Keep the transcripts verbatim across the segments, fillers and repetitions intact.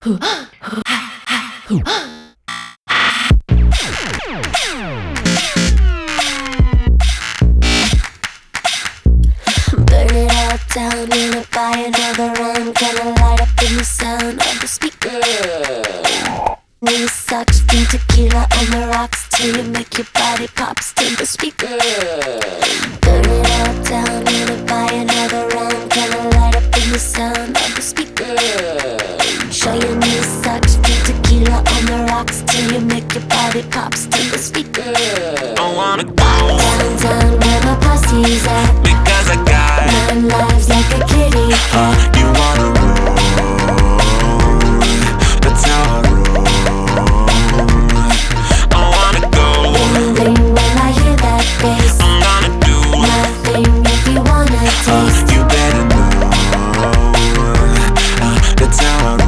Burn it all down, wanna buy another round. Gonna light up in the sound of the speaker. New socks, drink tequila on the rocks till you make your body pops to the speaker. Burn it all down, wanna buy another round. Gonna light up in the sound of the speaker. Show your new socks, drink tequila on the rocks till you make your body pops to the speaker. I wanna go downtown where my posse's at, because I got nine lives like a kitty cat. uh, you wanna roll, that's how I roll. I wanna go, Bling bling when I hear that bass. I'm gonna do My thing if you wanna uh, taste. you better know, uh, that's how I roll.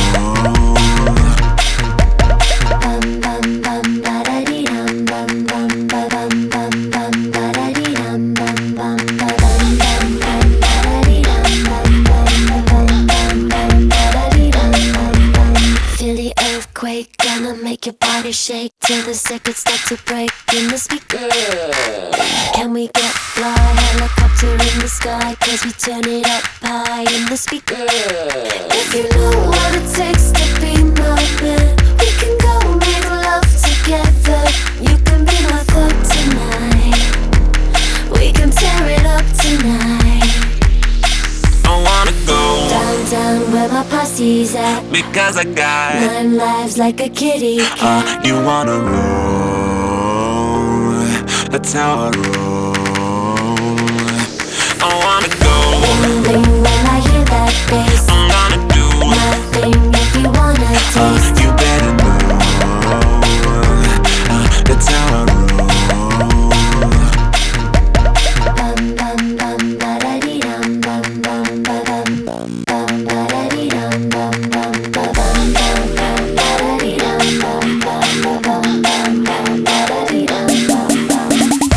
Bum bum bum ba da dee dum bum bum ba bum bum bum ba da dee dum bum bum ba bum bum bum ba da dee dum bum bum ba bum bum bum ba da dee dum bum bum. Feel the earthquake, gonna make your body shake till the circuits start to break in the speaker. Can we get fly, helicopter in the sky? Cause we turn it up high in the speaker. If you know what it takes to be my man, we can go make love together. You can be my thug tonight. We can tear it up tonight. I wanna go Downtown where my posse's at, because I got nine lives like a kitty cat. uh, you wanna roll, that's how I roll. I wanna go, Bling bling when I hear that bass. I'm gonna do My thing if you wanna uh, taste. you better know, uh, that's how I roll. Bum bum bum ba da dee dum bum bum ba bum bum bum ba da dee dum bum bum ba bum bum bum ba da dee dum bum bum ba bum bum bum ba da dee dum bum bum.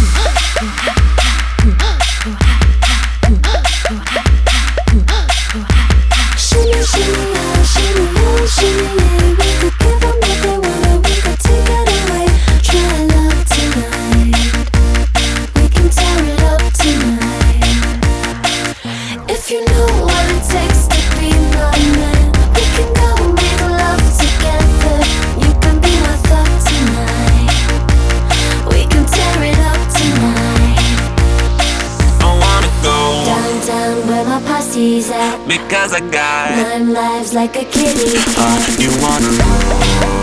Shimmy shimmy yeah, shimmy yeah, shimmy yeah. We could give 'em what they want, or we could take it away. Try love tonight. We can tear it up tonight. If you know what it takes to be my man, we can go make love together. You can be my thug tonight. We can tear it up tonight. I wanna go Downtown where my posse's at, because I got nine lives like a kitty uh, cat. you wanna roll,